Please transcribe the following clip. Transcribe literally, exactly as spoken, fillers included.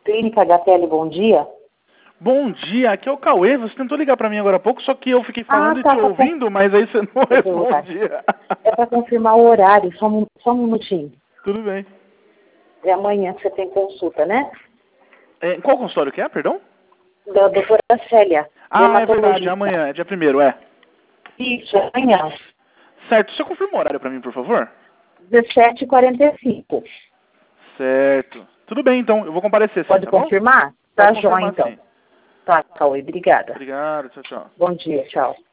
Clínica H T L, bom dia. Bom dia, aqui é o Cauê. Você tentou ligar pra mim agora há pouco, só que eu fiquei falando Ah, e tá, te tá, ouvindo, mas aí você não respondia. É para confirmar o horário, só um, só um minutinho. Tudo bem. E amanhã você tem consulta, né? É, qual consultório que é, perdão? Da doutora Célia, Ah, é verdade, dermatologista. amanhã, é dia primeiro, é. Isso, amanhã. Certo, você confirma o horário pra mim, por favor? dezessete e quarenta e cinco. Certo. Tudo bem, então, eu vou comparecer sim, Pode tá bom? confirmar? Tá Pode jóia, confirmar então. sim. Tá, Cauê, obrigada. Obrigado, tchau, tchau. Bom dia, tchau.